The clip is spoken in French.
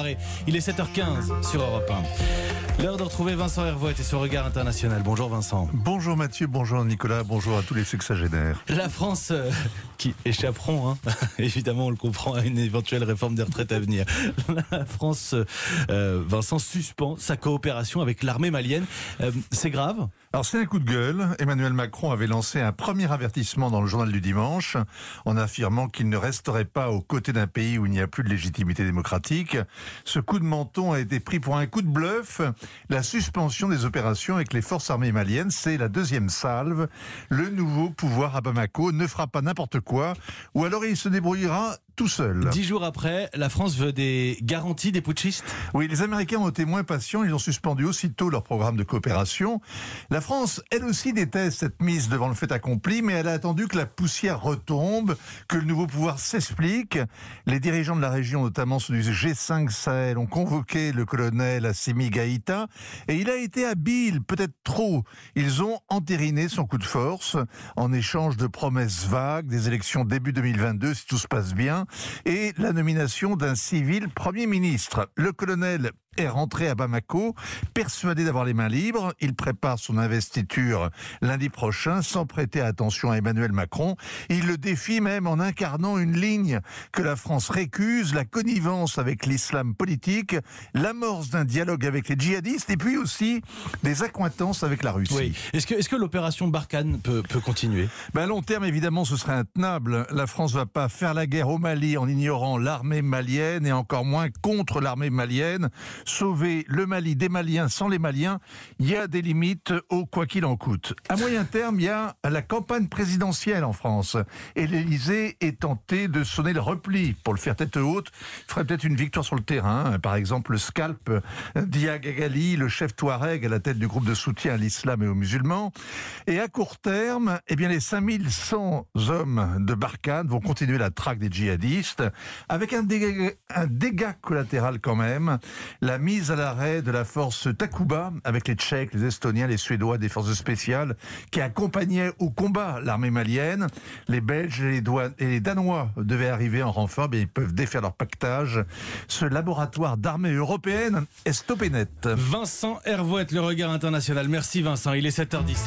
préparé. Il est 7h15 sur Europe 1. L'heure de retrouver Vincent Hervouet et son regard international. Bonjour Vincent. Bonjour Mathieu, bonjour Nicolas, bonjour à tous les sexagénaires. La France, qui échapperont, évidemment on le comprend, à une éventuelle réforme des retraites à venir. La France, Vincent, suspend sa coopération avec l'armée malienne. C'est grave ? Alors c'est un coup de gueule. Emmanuel Macron avait lancé un premier avertissement dans le journal du dimanche en affirmant qu'il ne resterait pas aux côtés d'un pays où il n'y a plus de légitimité démocratique. Ce coup de menton a été pris pour un coup de bluff. La suspension des opérations avec les forces armées maliennes, c'est la deuxième salve. Le nouveau pouvoir à Bamako ne fera pas n'importe quoi, ou alors il se débrouillera tout seul. 10 jours après, la France veut des garanties des putschistes ? Oui, les Américains ont été moins patients, ils ont suspendu aussitôt leur programme de coopération. La France, elle aussi déteste cette mise devant le fait accompli, mais elle a attendu que la poussière retombe, que le nouveau pouvoir s'explique. Les dirigeants de la région, notamment ceux du G5 Sahel, ont convoqué le colonel Assimi Goïta, et il a été habile, peut-être trop. Ils ont entériné son coup de force, en échange de promesses vagues, des élections début 2022, si tout se passe bien, et la nomination d'un civil Premier ministre. Le colonel est rentré à Bamako, persuadé d'avoir les mains libres. Il prépare son investiture lundi prochain, sans prêter attention à Emmanuel Macron. Il le défie même en incarnant une ligne que la France récuse, la connivence avec l'islam politique, l'amorce d'un dialogue avec les djihadistes et puis aussi des accointances avec la Russie. Oui. Est-ce que l'opération Barkhane peut continuer ? À long terme, évidemment, ce serait intenable. La France ne va pas faire la guerre au Mali en ignorant l'armée malienne et encore moins contre l'armée malienne. Sauver le Mali des Maliens sans les Maliens, il y a des limites au quoi qu'il en coûte. À moyen terme, il y a la campagne présidentielle en France. Et l'Élysée est tenté de sonner le repli. Pour le faire tête haute, il ferait peut-être une victoire sur le terrain. Par exemple, le scalp d'Iag Agali, le chef Touareg à la tête du groupe de soutien à l'islam et aux musulmans. Et à court terme, les 5100 hommes de Barkhane vont continuer la traque des djihadistes, avec un dégât collatéral quand même. La mise à l'arrêt de la force Takuba avec les Tchèques, les Estoniens, les Suédois des forces spéciales qui accompagnaient au combat l'armée malienne. Les Belges et les Danois devaient arriver en renfort, ils peuvent défaire leur pactage. Ce laboratoire d'armée européenne est stoppé net. Vincent Hervouet, le regard international. Merci Vincent, il est 7h10.